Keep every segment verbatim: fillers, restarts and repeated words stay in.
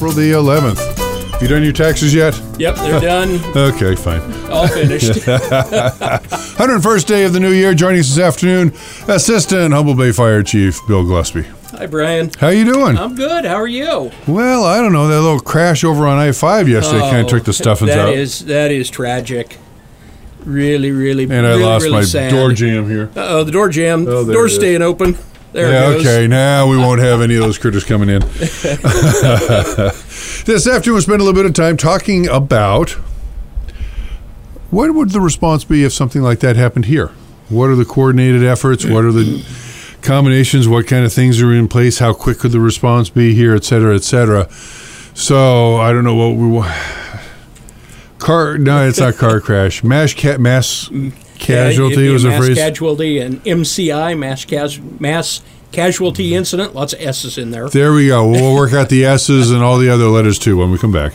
April the eleventh. You done your taxes yet? Yep, they're done. Okay, fine. All finished. one hundred first day of the new year. Joining us this afternoon, Assistant Humboldt Bay Fire Chief Bill Gillespie. Hi, Brian. How you doing? I'm good. How are you? Well, I don't know. That little crash over on I five yesterday oh, kind of took the stuffings that out. Is, that is tragic. Really, really, and really, I lost really my sad. door jamb here. Uh-oh, the door jammed. Oh, there Door's it is. staying open. There Yeah, it goes. okay, now we won't have any of those critters coming in. This afternoon, we'll spend a little bit of time talking about what would the response be if something like that happened here? What are the coordinated efforts? What are the combinations? What kind of things are in place? How quick could the response be here, et cetera, et cetera? So, I don't know what we want. Car, no, it's not car crash. Mass, ca- mass casualty yeah, was a mass phrase. casualty and M C I, mass, cas- mass casualty incident. Lots of S's in there. There we go. We'll work out the S's and all the other letters too when we come back.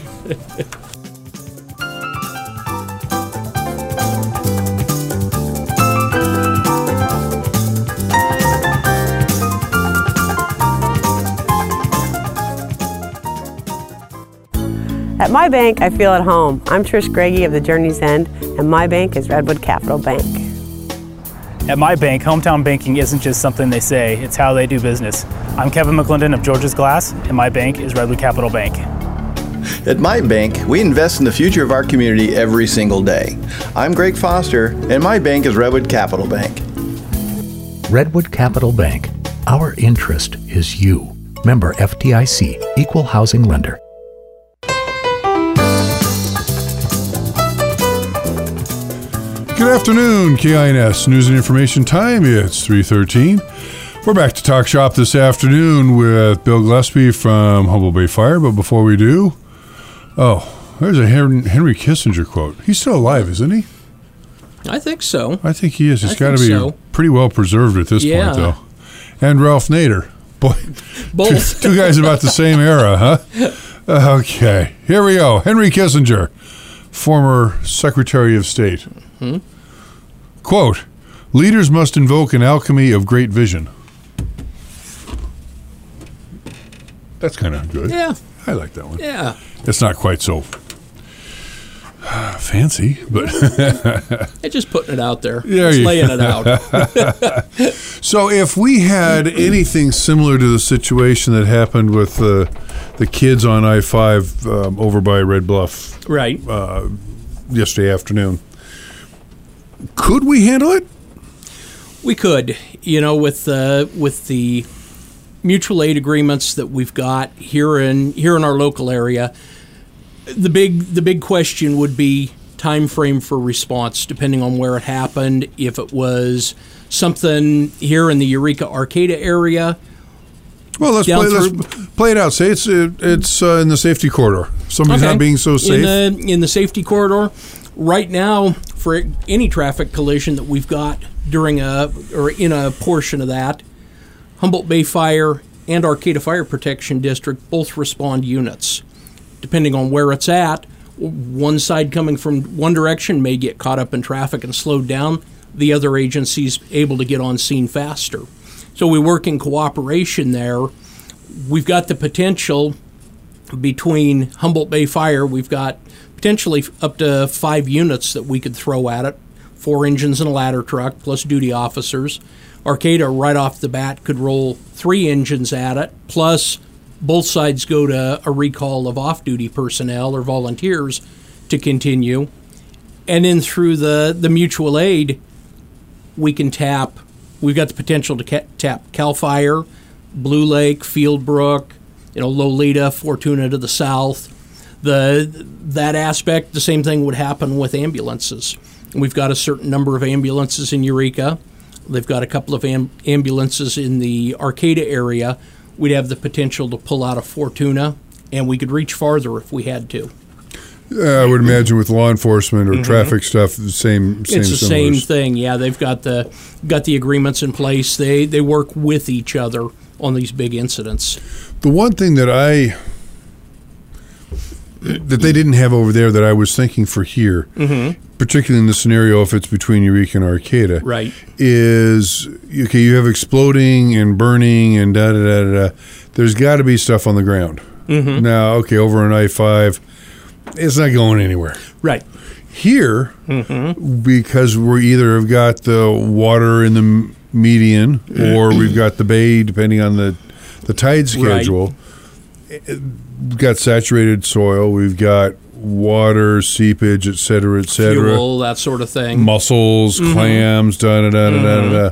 At my bank, I feel at home. I'm Trish Greggy of the Journey's End, and my bank is Redwood Capital Bank. At my bank, hometown banking isn't just something they say, it's how they do business. I'm Kevin McClendon of George's Glass, and my bank is Redwood Capital Bank. At my bank, we invest in the future of our community every single day. I'm Greg Foster, and my bank is Redwood Capital Bank. Redwood Capital Bank. Our interest is you. Member F D I C, Equal Housing Lender. Good afternoon, K I N S News and Information Time. It's three thirteen. We're back to Talk Shop this afternoon with Bill Gillespie from Humboldt Bay Fire. But before we do, oh, there's a Henry Kissinger quote. He's still alive, isn't he? I think so. I think he is. He's I got to be think so. pretty well preserved at this Yeah. point, though. And Ralph Nader. Boy, Both. Two, two guys about the same era, huh? Okay, here we go. Henry Kissinger, former Secretary of State. Hmm? Quote, leaders must invoke an alchemy of great vision. That's kind of good. Yeah. I like that one. Yeah. It's not quite so fancy, but... It's just putting it out there. Yeah, just yeah. laying it out. So if we had anything similar to the situation that happened with uh, the kids on I five um, over by Red Bluff Right. uh, yesterday afternoon, could we handle it? We could, you know, with uh, with the mutual aid agreements that we've got here in here in our local area. The big the big question would be time frame for response, depending on where it happened. If it was something here in the Eureka Arcata area, Well, let's Down play, through- let's play it out. Say it's uh, it's uh, in the safety corridor. Somebody's Okay. not being so safe. In the, in the safety corridor, right now, for any traffic collision that we've got during a or in a portion of that, Humboldt Bay Fire and Arcata Fire Protection District both respond units. Depending on where it's at, one side coming from one direction may get caught up in traffic and slowed down. The other agency's able to get on scene faster. So we work in cooperation there. We've got the potential between Humboldt Bay Fire, we've got potentially up to five units that we could throw at it, four engines and a ladder truck, plus duty officers. Arcata, right off the bat, could roll three engines at it, plus both sides go to a recall of off-duty personnel or volunteers to continue. And then through the, the mutual aid, we can tap, we've got the potential to ca- tap CAL FIRE, Blue Lake, Fieldbrook, you know, Lolita, Fortuna to the south. The that aspect, the same thing would happen with ambulances. We've got a certain number of ambulances in Eureka. They've got a couple of am- ambulances in the Arcata area. We'd have the potential to pull out of Fortuna, and we could reach farther if we had to. Uh, I would imagine with law enforcement or mm-hmm. traffic stuff, the same same. It's the similars. same thing. Yeah, they've got the got the agreements in place. They they work with each other on these big incidents. The one thing that I that they didn't have over there that I was thinking for here, mm-hmm. particularly in the scenario if it's between Eureka and Arcata, right, is okay. You have exploding and burning and da da da da. There's got to be stuff on the ground. Mm-hmm. Now, okay, over on I five, it's not going anywhere. Right. Here, Mm-hmm. because we either have got the water in the m- median or we've got the bay, depending on the, the tide schedule. Right. We've got saturated soil. We've got water, seepage, et cetera, et cetera. Fuel, that sort of thing. Mussels, mm-hmm. clams, da da da da da da.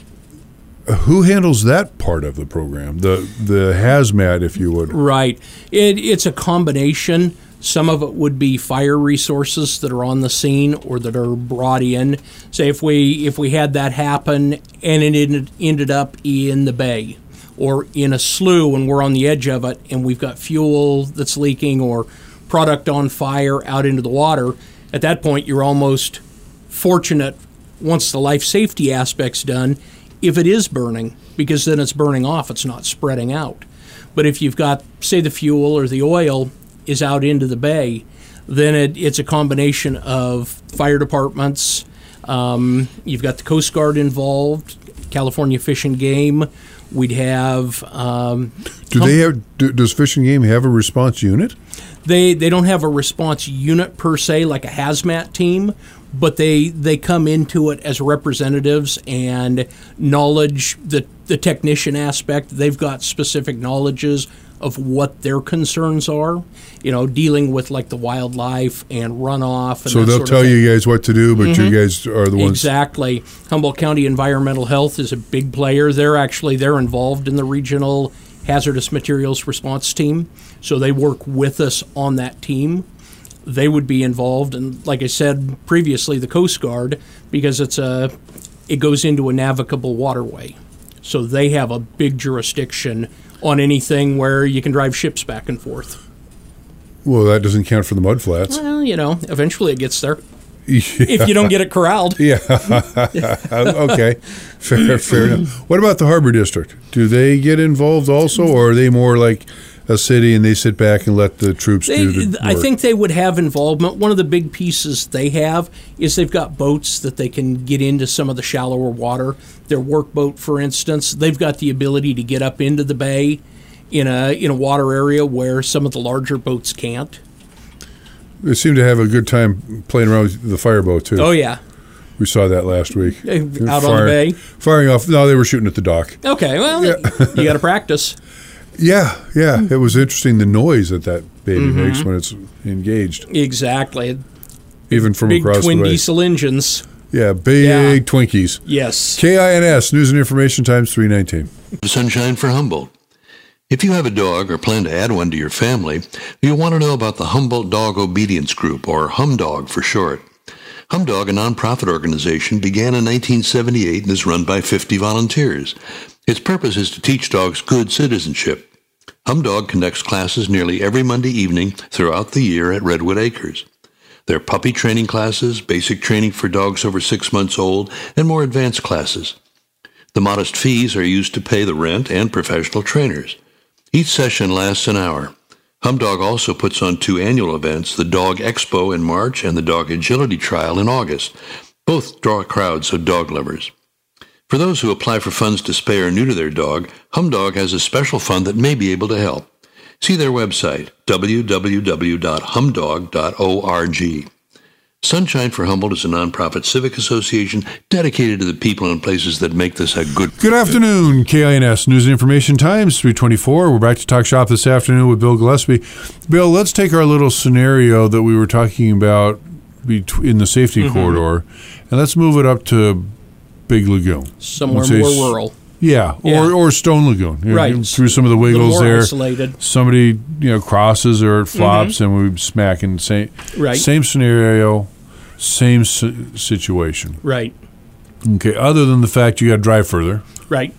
Who handles that part of the program? The the hazmat, if you would. Right. It, it's a combination. Some of it would be fire resources that are on the scene or that are brought in. Say if we if we had that happen and it ended, ended up in the bay or in a slough and we're on the edge of it and we've got fuel that's leaking or product on fire out into the water, at that point you're almost fortunate once the life safety aspect's done if it is burning, because then it's burning off, it's not spreading out. But if you've got, say, the fuel or the oil is out into the bay, then it, it's a combination of fire departments, um, you've got the Coast Guard involved, California Fish and Game, we'd have... Um, do they have? Do, does Fish and Game have a response unit? They they don't have a response unit per se, like a hazmat team, but they they come into it as representatives and knowledge, the, the technician aspect. They've got specific knowledges of what their concerns are, you know, dealing with like the wildlife and runoff. And so they'll tell you guys what to do, but mm-hmm. you guys are the ones. Exactly. Humboldt County Environmental Health is a big player. They're actually, they're involved in the regional hazardous materials response team. So they work with us on that team. They would be involved, and like I said previously, the Coast Guard, because it's a, it goes into a navigable waterway. So they have a big jurisdiction on anything where you can drive ships back and forth. Well, that doesn't count for the mud flats. Well, you know, eventually it gets there. Yeah. If you don't get it corralled. Yeah. Okay. Fair, fair enough. What about the Harbor District? Do they get involved also, or are they more like a city and they sit back and let the troops they, do the work? I think they would have involvement. One of the big pieces they have is they've got boats that they can get into some of the shallower water. Their workboat, for instance, they've got the ability to get up into the bay in a in a water area where some of the larger boats can't. They seem to have a good time playing around with the fireboat, too. Oh, yeah. We saw that last week. Out Fire, on the bay? Firing off. No, they were shooting at the dock. Okay, well, yeah. You got to practice. Yeah, yeah. It was interesting, the noise that that baby mm-hmm. makes when it's engaged. Exactly. Even from big across the way. Big twin diesel engines. Yeah, big yeah. Twinkies. Yes. K I N S, News and Information Times three nineteen. Sunshine for Humboldt. If you have a dog or plan to add one to your family, you'll want to know about the Humboldt Dog Obedience Group, or HumDog for short. HumDog, a nonprofit organization, began in nineteen seventy-eight and is run by fifty volunteers. Its purpose is to teach dogs good citizenship. HumDog conducts classes nearly every Monday evening throughout the year at Redwood Acres. There are puppy training classes, basic training for dogs over six months old, and more advanced classes. The modest fees are used to pay the rent and professional trainers. Each session lasts an hour. HumDog also puts on two annual events, the Dog Expo in March and the Dog Agility Trial in August. Both draw crowds of dog lovers. For those who apply for funds to spay or neuter their dog, HumDog has a special fund that may be able to help. See their website, w w w dot humdog dot org. Sunshine for Humboldt is a nonprofit civic association dedicated to the people and places that make this a good... Good afternoon, K I N S News and Information Times, three twenty-four. We're back to Talk Shop this afternoon with Bill Gillespie. Bill, let's take our little scenario that we were talking about in the safety mm-hmm. corridor, and let's move it up to Big Lagoon. Somewhere more rural. Yeah, yeah. Or, or Stone Lagoon. You know, right. Through some of the wiggles more there. Isolated. Somebody you know crosses or it flops, mm-hmm. and we smack in. Same, right. same scenario, same si- situation. Right. Okay, other than the fact you got to drive further. Right.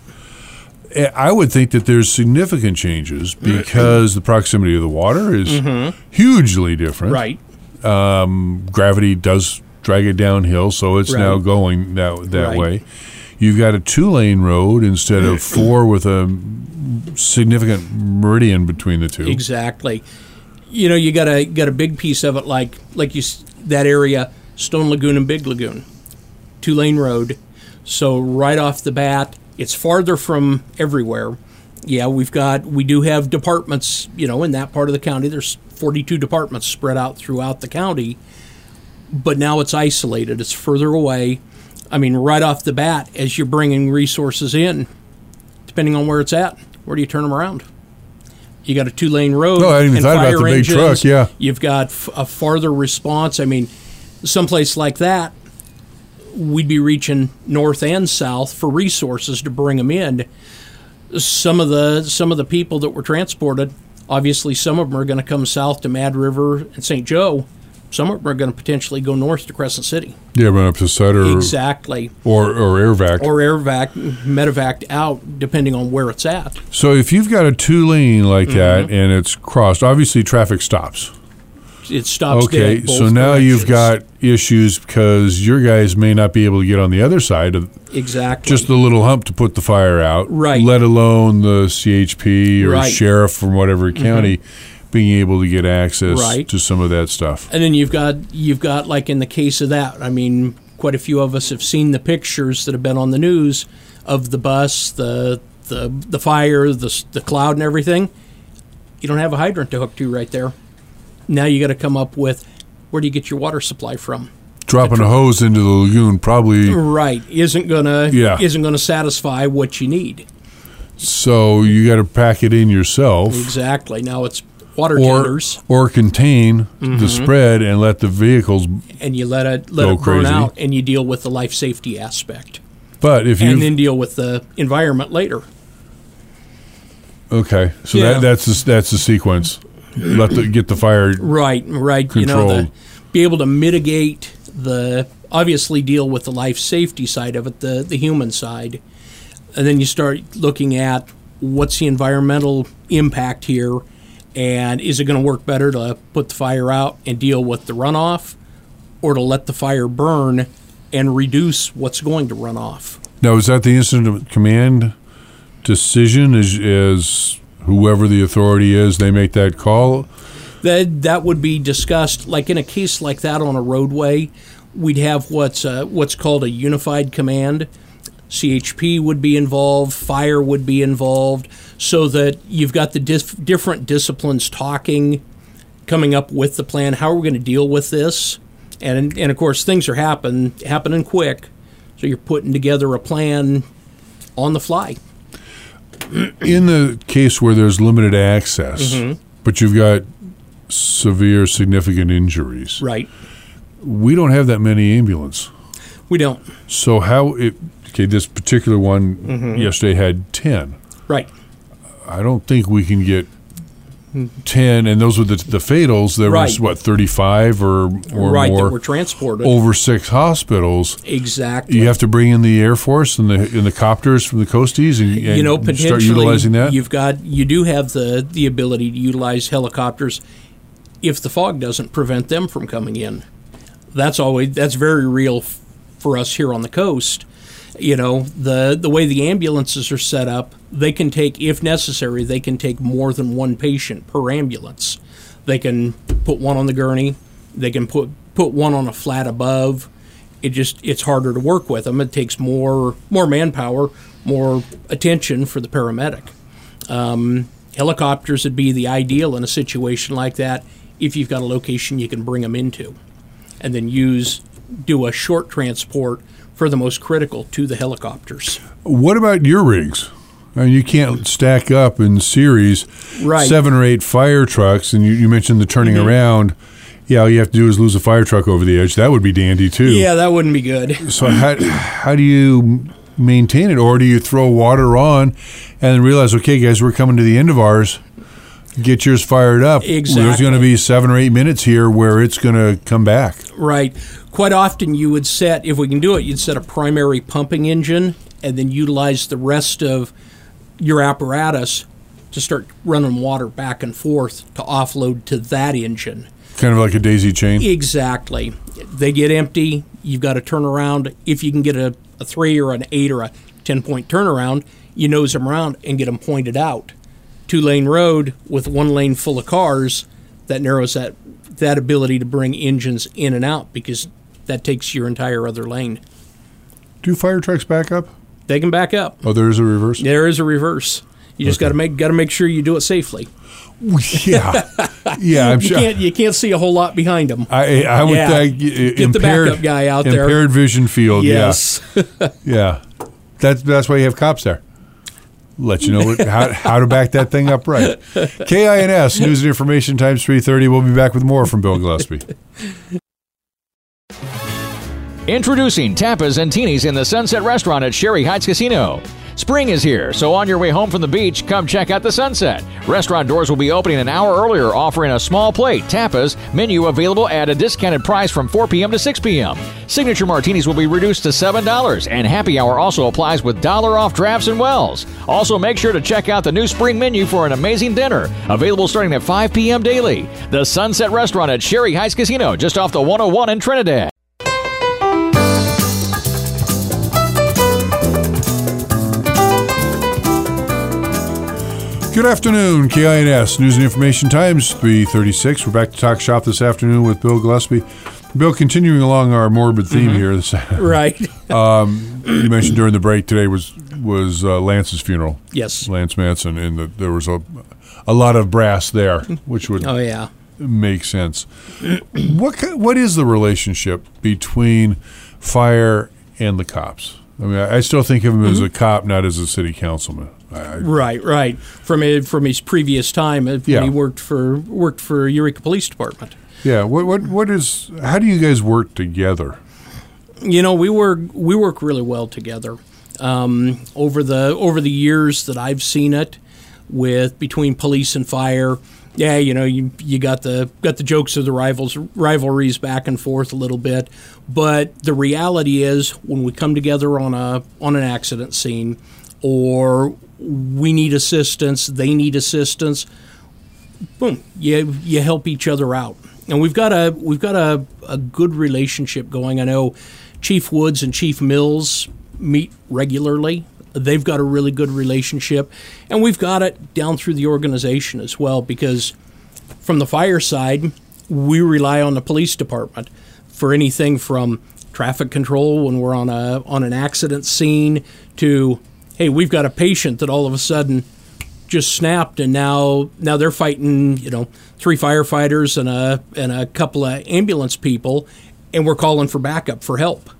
I would think that there's significant changes because the proximity of the water is mm-hmm. hugely different. Right. Um, gravity does drag it downhill, so it's right. now going that, that right. way. You've got a two-lane road instead of four with a significant meridian between the two. Exactly. You know, you got a got a big piece of it, like like you that area, Stone Lagoon and Big Lagoon, two-lane road. So right off the bat, it's farther from everywhere. Yeah, we've got, we do have departments, you know, in that part of the county. There's forty-two departments spread out throughout the county, but now it's isolated. It's further away. I mean, right off the bat, as you're bringing resources in, depending on where it's at, where do you turn them around? You got a two-lane road. Oh, I hadn't even and thought about fire the big engines. truck, yeah. You've got f- a farther response. I mean, someplace like that, we'd be reaching north and south for resources to bring them in. Some of the some of the people that were transported, obviously some of them are going to come south to Mad River and Saint Joe. Some of them are going to potentially go north to Crescent City. Yeah, run up to Sutter. Exactly. Or, or Airvac. Or Airvac, Medevac out, depending on where it's at. So if you've got a two-lane like Mm-hmm. that and it's crossed, obviously traffic stops. It stops Okay, dead both so now you've directions. got issues because your guys may not be able to get on the other side of Exactly. just the little hump to put the fire out, Right. let alone the C H P or Right. sheriff from whatever county being able to get access Right. to some of that stuff. And then you've got you've got like in the case of that, I mean, quite a few of us have seen the pictures that have been on the news of the bus, the the the fire, the the cloud, and everything. You don't have a hydrant to hook to right there. Now you got to come up with, where do you get your water supply from? Dropping a hose into the lagoon probably, Right, isn't gonna Yeah. isn't gonna satisfy what you need. so you got to pack it in yourself. Exactly. Now it's water Or, tenders, or contain the spread and let the vehicles. and you let it let Go it burn crazy. out, and you deal with the life safety aspect, But if and you then deal with the environment later. okay, so Yeah. that that's the, that's the sequence. Let the get the fire. Right, right. You know, the, Controlled. be able to mitigate the, obviously deal with the life safety side of it, the, the human side. And then you start looking at what's the environmental impact here, and is it going to work better to put the fire out and deal with the runoff, or to let the fire burn and reduce what's going to run off? Now, is that the incident command decision? Is is whoever the authority is, they make that call? That that would be discussed, like in a case like that on a roadway, we'd have what's uh, what's called a unified command. C H P would be involved, fire would be involved, so that you've got the dis- different disciplines talking, coming up with the plan. How are we going to deal with this? And and of course, things are happen happening quick, so you're putting together a plan on the fly. In the case where there's limited access, Mm-hmm. but you've got severe, significant injuries, Right. we don't have that many ambulance. We don't. So how it? Okay, this particular one Mm-hmm. yesterday had ten. Right. I don't think we can get ten, and those were the the fatals. There was Right. what thirty-five or or right. more That were transported. over six hospitals. Exactly. You have to bring in the Air Force and the and the copters from the coasties, and, and you know, start potentially utilizing that. you've got you do have the the ability to utilize helicopters if the fog doesn't prevent them from coming in. That's always that's very real f- for us here on the coast. You know, the the way the ambulances are set up, they can take, if necessary, they can take more than one patient per ambulance. They can put one on the gurney, they can put put one on a flat above. It just it's harder to work with them. It takes more more manpower, more attention for the paramedic. Um, helicopters would be the ideal in a situation like that if you've got a location you can bring them into, and then use do a short transport for the most critical to the helicopters. What about your rigs? I mean, you can't stack up in series Right. seven or eight fire trucks, and you, you mentioned the turning Mm-hmm. around. Yeah, all you have to do is lose a fire truck over the edge. That would be dandy too. Yeah, that wouldn't be good. So how how do you maintain it, or do you throw water on and then realize, okay, guys, we're coming to the end of ours. Get yours fired up. There's Exactly. going to be seven or eight minutes here where it's going to come back. Right. Quite often you would set, if we can do it, you'd set a primary pumping engine and then utilize the rest of your apparatus to start running water back and forth to offload to that engine. Kind of like a daisy chain. Exactly. They get empty. You've got to turn around. If you can get a, a three or an eight or a ten-point turnaround, you nose them around and get them pointed out. Two-lane road with one lane full of cars, that narrows that that ability to bring engines in and out because that takes your entire other lane. Do fire trucks back up? They can back up. Oh, there is a reverse? There is a reverse. You just Okay. got to make got to make sure you do it safely. Yeah, yeah. I'm You sure. can't you can't see a whole lot behind them. I I would Yeah. think Get the impaired, backup guy out there. Impaired vision field. Yes. Yeah, yeah. That's that's why you have cops there. Let you know what, how how to back that thing up right. K I N S News and Information times three thirty. We'll be back with more from Bill Gillespie. Introducing Tapas and Teenies in the Sunset Restaurant at Sherry Heights Casino. Spring is here, so on your way home from the beach, come check out the sunset. Restaurant doors will be opening an hour earlier, offering a small plate, tapas, menu available at a discounted price from four p.m. to six p.m. Signature martinis will be reduced to seven dollars, and happy hour also applies with dollar off drafts and wells. Also, make sure to check out the new spring menu for an amazing dinner, available starting at five p.m. daily. The Sunset Restaurant at Sherry Heights Casino, just off the one oh one in Trinidad. Good afternoon, K I N S News and Information Times three thirty-six. We're back to talk shop this afternoon with Bill Gillespie. Bill, continuing along our morbid theme Mm-hmm. here. This, Right. um, you mentioned during the break today was was uh, Lance's funeral. Yes. Lance Manson, and the, there was a a lot of brass there, which would Oh yeah. make sense. What ki- what is the relationship between fire and the cops? I mean, I, I still think of him as a cop, not as a city councilman. I, Right, right. From it, from his previous time, uh, when Yeah. he worked for worked for Eureka Police Department. yeah. What what what is? How do you guys work together? You know, we work we work really well together. Um, over the over the years that I've seen it, with between police and fire, yeah, you know, you you got the got the jokes of the rivals rivalries back and forth a little bit, but the reality is when we come together on a on an accident scene, or we need assistance, they need assistance, boom, you you help each other out. And we've got a we've got a, a good relationship going. I know Chief Woods and Chief Mills meet regularly. They've got a really good relationship. And we've got it down through the organization as well, because from the fire side, we rely on the police department for anything from traffic control when we're on a on an accident scene to, hey, we've got a patient that all of a sudden just snapped, and now now they're fighting, you know, three firefighters and a and a couple of ambulance people, and we're calling for backup for help.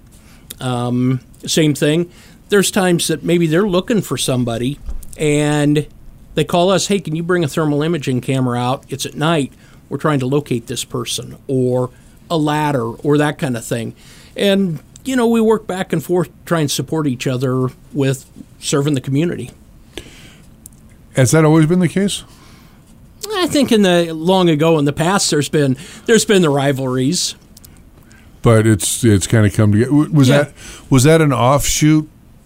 Um, same thing. There's times that maybe they're looking for somebody, and they call us, hey, can you bring a thermal imaging camera out? It's at night. We're trying to locate this person, or a ladder, or that kind of thing. And, you know, we work back and forth, try and support each other with serving the community. Has that always been the case? I think in the long ago in the past, there's been there's been the rivalries. But it's it's kind of come together. Was Yeah. that was that an offshoot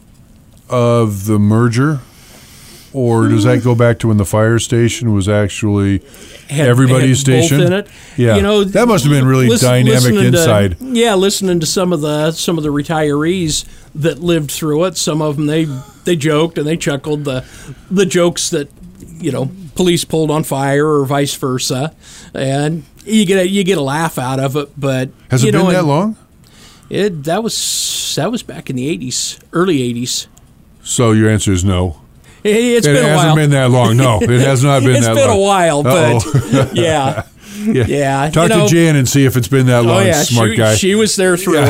of the merger, or does that go back to when the fire station was actually Had- everybody's had both station? in it. Yeah, You know, that must have been really listen- dynamic listening to- inside. yeah, listening to some of the some of the retirees that lived through it. Some of them they they joked and they chuckled the the jokes that, you know, police pulled on fire or vice versa, and you get a, you get a laugh out of it. But Has you it know, been that and long? It that was that was back in the eighties, early eighties. So your answer is no. It, it's it been a hasn't while. been that long. No, it has not been It's that been long. a while, but Uh-oh. yeah. yeah. Yeah, Talk you know- to Jan and see if it's been that long. Oh yeah, Smart she, guy. she was there through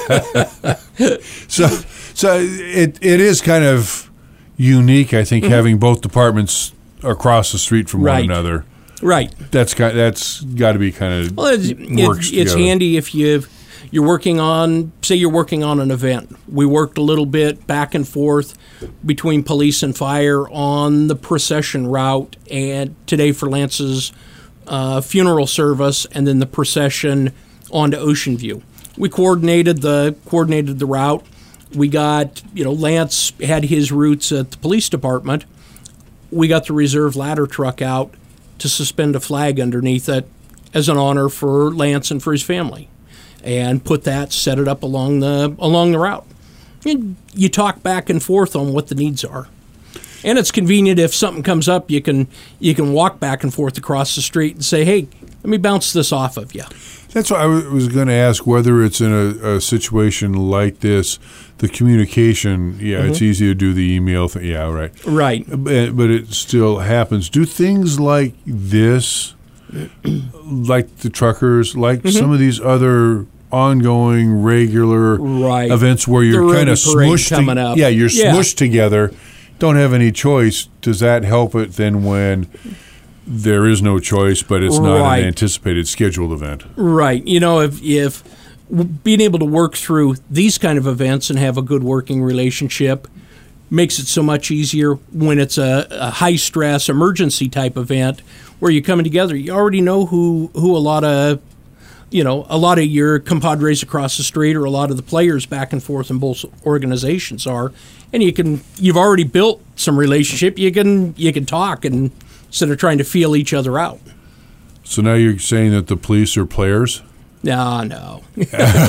it. So, so it it is kind of unique, I think, having both departments across the street from Right. one another. Right. That's got that's got to be kind of Well, it's, works it, it's together. handy if you you're working on, say you're working on an event. We worked a little bit back and forth between police and fire on the procession route, and today for Lance's uh, funeral service, and then the procession onto Ocean View. We coordinated the coordinated the route. We got, you know, Lance had his routes at the police department. We got the reserve ladder truck out to suspend a flag underneath it as an honor for Lance and for his family, and put that, set it up along the along the route. And you talk back and forth on what the needs are, and it's convenient if something comes up, you can you can walk back and forth across the street and say, "Hey, let me bounce this off of you." That's what I was going to ask, whether it's in a, a situation like this, the communication, yeah, mm-hmm. it's easy to do the email thing. Yeah, right. Right. But, but it still happens. Do things like this, like the truckers, like mm-hmm. some of these other ongoing, regular right. events where you're kind of smushed coming to, up. Yeah, you're yeah. smushed together, don't have any choice. Does that help it then when there is no choice, but it's not right. an anticipated scheduled event? Right. You know, if if being able to work through these kind of events and have a good working relationship makes it so much easier when it's a, a high-stress emergency type event where you're coming together. You already know who, who a lot of you know, a lot of your compadres across the street or a lot of the players back and forth in both organizations are, and you can, you've already built some relationship. You can, you can talk and instead of trying to feel each other out. So now you're saying that the police are players? No, no. You're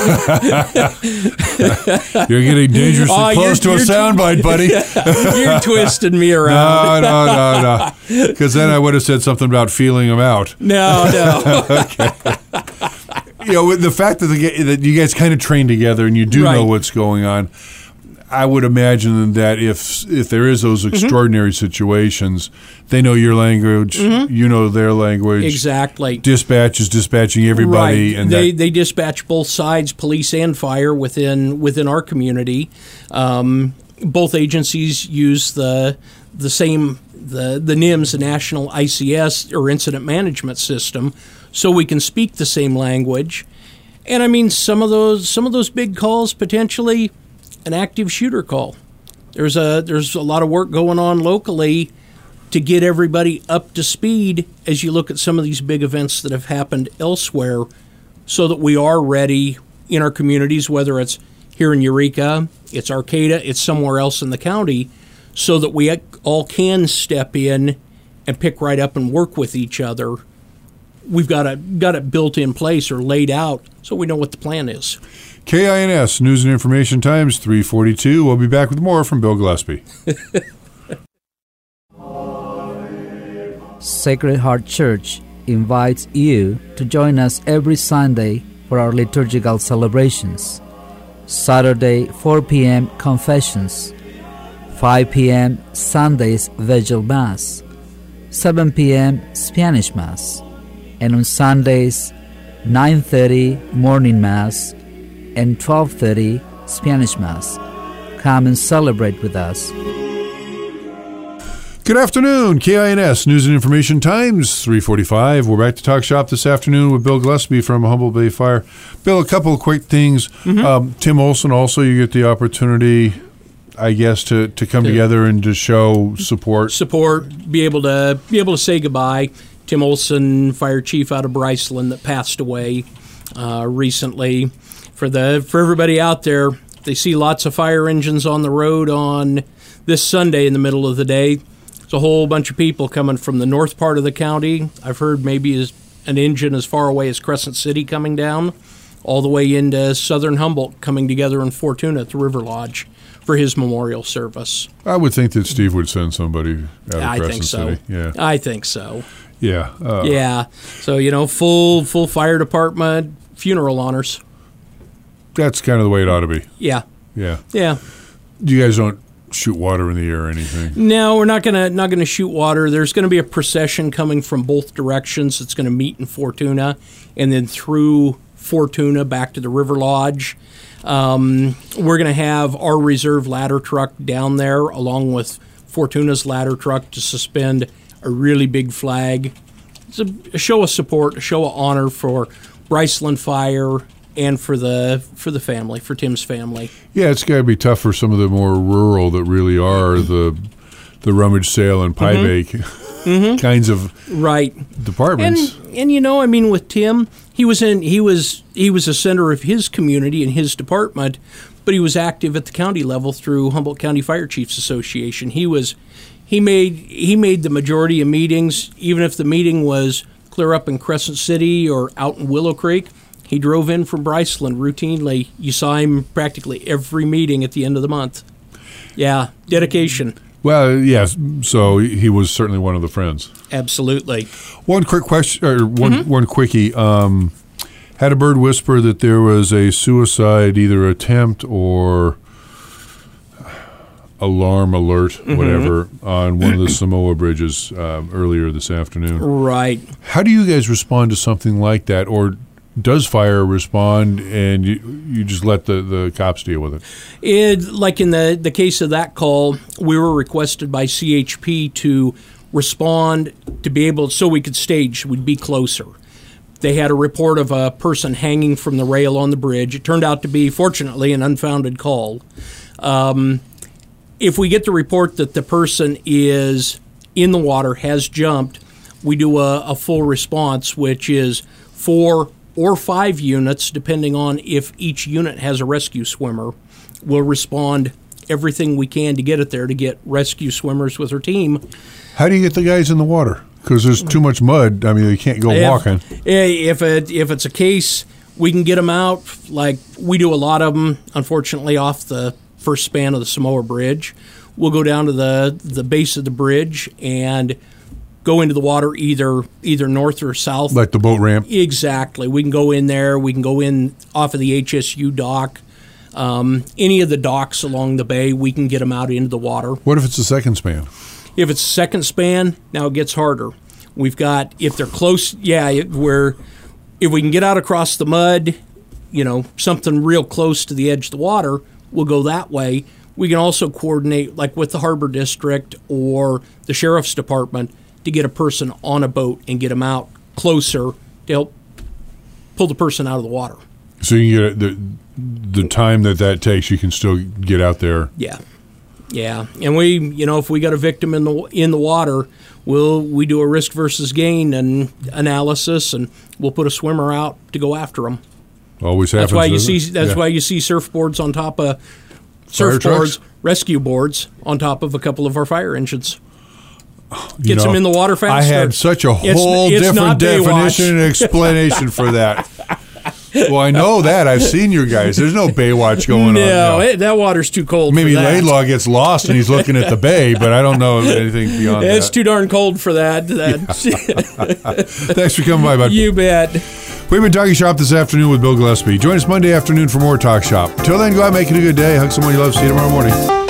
getting dangerously oh, close to a soundbite, buddy. You're twisting me around. No, no, no, no. Because then I would have said something about feeling them out. No, no. Okay. You know, with the fact that, the, that you guys kind of train together and you do right. know what's going on, I would imagine that if if there is those extraordinary mm-hmm. situations, they know your language, mm-hmm. you know their language. Exactly. Dispatch is dispatching everybody. Right. And they that, they dispatch both sides, police and fire, within within our community. Um, both agencies use the the same the the N I M S, the National I C S or Incident Management System, so we can speak the same language. And I mean, some of those some of those big calls potentially an active shooter call. There's a there's a lot of work going on locally to get everybody up to speed as you look at some of these big events that have happened elsewhere, so that we are ready in our communities, whether it's here in Eureka, it's Arcata, it's somewhere else in the county, so that we all can step in and pick right up and work with each other. We've got it, got it built in place or laid out so we know what the plan is. K I N S, News and Information Times, three forty-two. We'll be back with more from Bill Gillespie. Sacred Heart Church invites you to join us every Sunday for our liturgical celebrations. Saturday, four p.m. Confessions, five p.m. Sundays Vigil Mass, seven p.m. Spanish Mass, and on Sundays, nine thirty Morning Mass and twelve thirty Spanish Mass. Come and celebrate with us. Good afternoon, K I N S News and Information Times, three forty-five. We're back to Talk Shop this afternoon with Bill Gillespie from Humboldt Bay Fire. Bill, a couple of quick things. Mm-hmm. Um, Tim Olson, also, you get the opportunity, I guess, to, to come to, together and to show support. Support, be able to be able to say goodbye. Tim Olson, fire chief out of Bryceland, that passed away uh, recently. For the for everybody out there, they see lots of fire engines on the road on this Sunday in the middle of the day. There's a whole bunch of people coming from the north part of the county. I've heard maybe as an engine as far away as Crescent City coming down, all the way into southern Humboldt, coming together in Fortuna at the River Lodge for his memorial service. I would think that Steve would send somebody out of I Crescent think so. City. Yeah, I think so. Yeah. Uh, yeah. So, you know, full full fire department, funeral honors. That's kind of the way it ought to be. Yeah. Yeah. Yeah. You guys don't shoot water in the air or anything? No, we're not gonna not gonna shoot water. There's gonna be a procession coming from both directions. It's gonna meet in Fortuna, and then through Fortuna back to the River Lodge. Um, we're gonna have our reserve ladder truck down there, along with Fortuna's ladder truck, to suspend a really big flag. It's a, a show of support, a show of honor for Bryceland Fire and for the for the family, for Tim's family. Yeah, it's got to be tough for some of the more rural that really are the the rummage sale and pie bake mm-hmm. kinds of right departments. And and you know, I mean, with Tim, he was in he was he was a center of his community and his department, but he was active at the county level through Humboldt County Fire Chiefs Association. He was he made he made the majority of meetings, even if the meeting was clear up in Crescent City or out in Willow Creek. He drove in from Bryceland routinely. You saw him practically every meeting at the end of the month. Yeah, dedication. Well, yes. So he was certainly one of the friends. Absolutely. One quick question, or one mm-hmm. one quickie. Um, Had a bird whisper that there was a suicide, either attempt or alarm alert, mm-hmm. whatever, on one of the Samoa bridges um, earlier this afternoon. Right. How do you guys respond to something like that, or does fire respond and you, you just let the, the cops deal with it? It, like in the, the case of that call, we were requested by C H P to respond to be able, so we could stage, we'd be closer. They had a report of a person hanging from the rail on the bridge. It turned out to be, fortunately, an unfounded call. Um, if we get the report that the person is in the water, has jumped, we do a, a full response, which is four or five units, depending on if each unit has a rescue swimmer. We'll respond everything we can to get it there to get rescue swimmers with our team. How do you get the guys in the water? Because there's too much mud. I mean, they can't go if, walking. If it if it's a case, we can get them out. Like we do a lot of them, unfortunately, off the first span of the Samoa Bridge. We'll go down to the, the base of the bridge and go into the water either either north or south. Like the boat ramp? Exactly. We can go in there. We can go in off of the H S U dock. Um, any of the docks along the bay, we can get them out into the water. What if it's a second span? If it's a second span, now it gets harder. We've got, if they're close, yeah, where if we can get out across the mud, you know, something real close to the edge of the water, we'll go that way. We can also coordinate, like with the Harbor District or the Sheriff's Department, to get a person on a boat and get them out closer to help pull the person out of the water. So you can get the the time that that takes, you can still get out there. Yeah, yeah, and we, you know, if we got a victim in the in the water, we'll we do a risk versus gain and analysis, and we'll put a swimmer out to go after them. Always happens. That's why you see. It? That's yeah. why you see surfboards on top of Fire surfboards, trucks? rescue boards on top of a couple of our fire engines. You Gets know, them in the water faster. I had such a It's- whole it's different not Baywatch. definition and explanation for that. Well, I know that. I've seen your guys. There's no Baywatch going no, on. No, it, that water's too cold. Maybe for that. Laidlaw gets lost and he's looking at the bay, but I don't know anything beyond It's that. too darn cold for that. that. Thanks for coming by, bud. You bet. We've been Talking Shop this afternoon with Bill Gillespie. Join us Monday afternoon for more Talk Shop. Till then, go out and make it a good day. Hug someone you love. See you tomorrow morning.